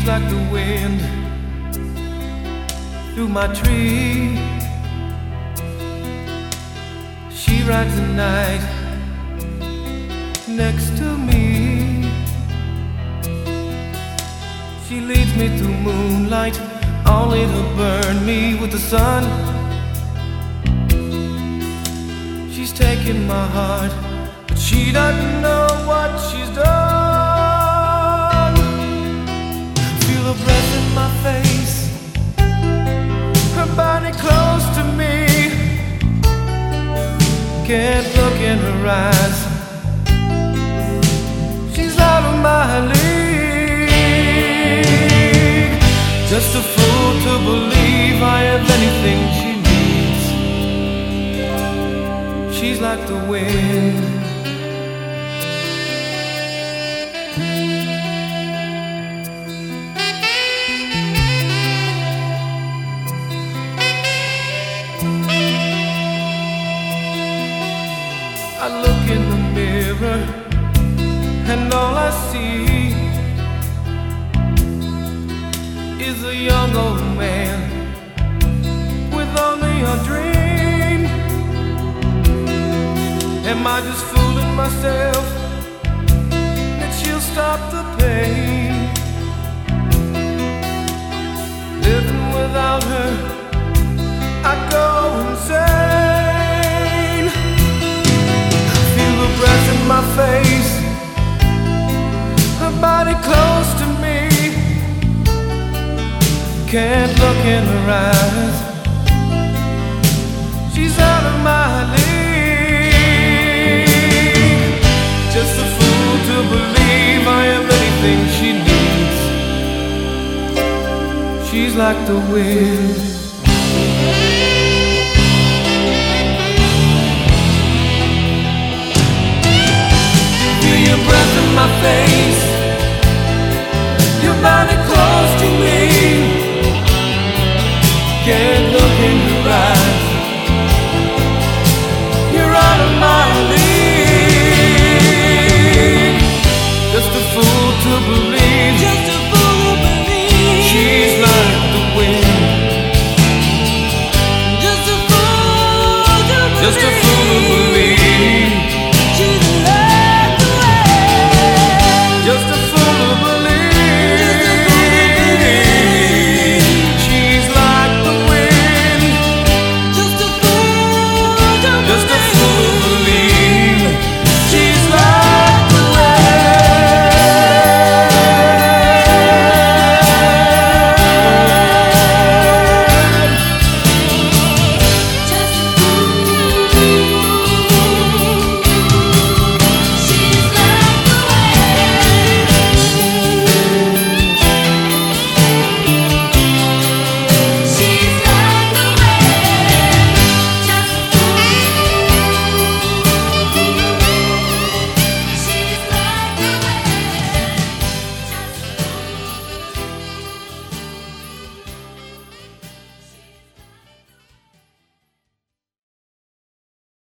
like the wind through my tree. She rides the night next to me. She leads me through moonlight, only to burn me with the sun. She's taking my heart, but she doesn't know what she's done. Feel her breath in my face, her body close to me. Can't look in her eyes, she's out of my league. Just a fool to believe I have anything she needs. She's like the wind. I look in the mirror and all I see is a young old man with only a dream. Am I just fooling myself that she'll stop the pain? Living without her, I'd go insane. Feel her breath in my face, her body close to me. Can't look in her eyes, she's out of my league. Just a fool to believe I am anything she needs. She's like the wind. Feel your breath in my face, your body